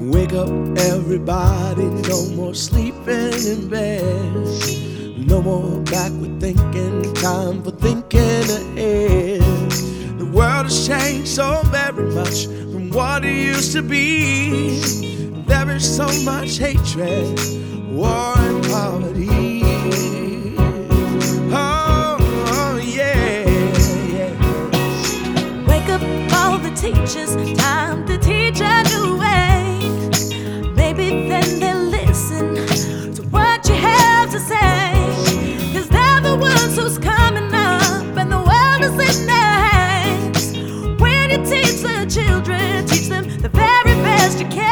Wake up, everybody, no more sleeping in bed. No more backward thinking, time for thinking ahead. The world has changed so very much from what it used to be. There is so much hatred, war and poverty. Oh, yeah, yeah. Wake up all the teachers, time to teach a new way. Maybe then they'll listen to what you have to say. 'Cause they're the ones who's coming up and the world is in their hands. When you teach the children, teach them the very best you can.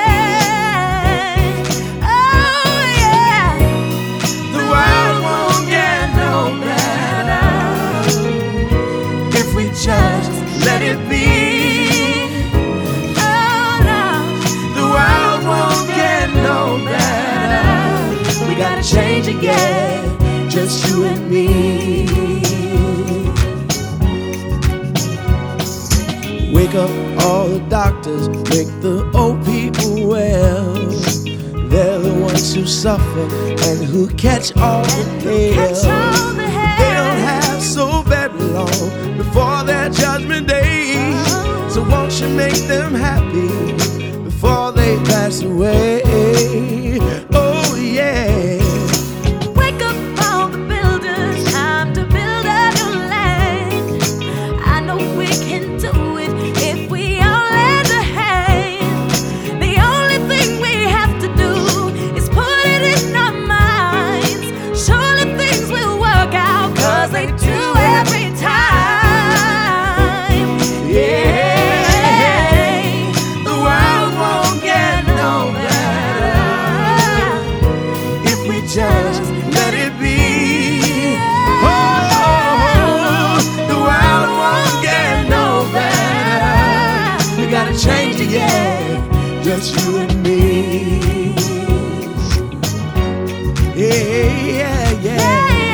Oh yeah, The world won't get no better if we just let it be. oh no, The world won't get no better. We gotta change again, just you and me. Wake up all the doctors, make the old people well. They're the ones who suffer and who catch all the catch hell. all the They don't hell. have so very long before their judgment day. So won't you make them happy before they pass away? Oh yeah. Wake up all the builders, time to build a new land. I know we can do it if we all lend a hand. The only thing we have to do is put it in our minds. Surely things will work out, 'cause they do every time. Yeah. The world won't get no better if we just let it be. Oh, the world won't get no better. We gotta change again, just you and me. Yeah, yeah, yeah.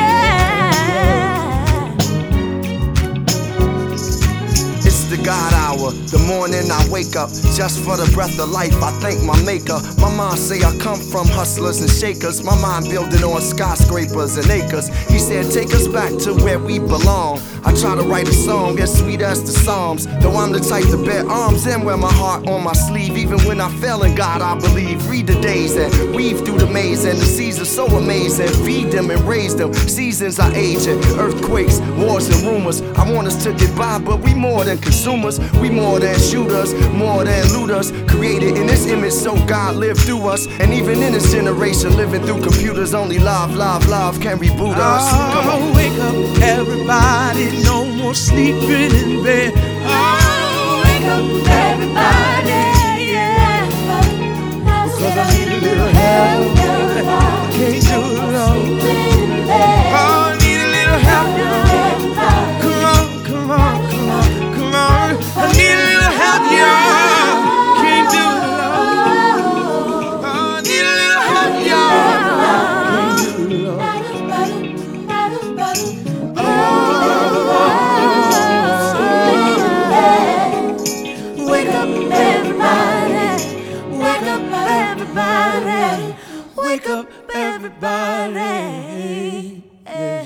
It's the God hour, the morning I wake up just for the breath of life. I thank my maker. My mom say I come from hustlers and shakers. My mind building on skyscrapers and acres. He said take us back to where we belong. I try to write a song as sweet as the Psalms, though I'm the type to bear arms and wear my heart on my sleeve. Even when I fail in God, I believe. Read the days and weave through the maze, and the seasons so amazing. Feed them and raise them. Seasons are aging, earthquakes, wars and rumors. I want us to get by, but we more than consumers. We more than shooters, more than looters. Created in His image, so God lived through us. And even in this generation, living through computers, only love, love, love can reboot us. Come on. Oh, wake up, everybody, no more sleeping in bed. Oh, Wake up everybody, yeah. 'cause I need a little help. Can't do it alone. Oh, I need a little help. Come on, come on, come on, come on. I need a little help, y'all. Can't do it alone. Oh, I need a little help, y'all. Can't do it alone. Wake up everybody, wake up everybody, Wake up, everybody.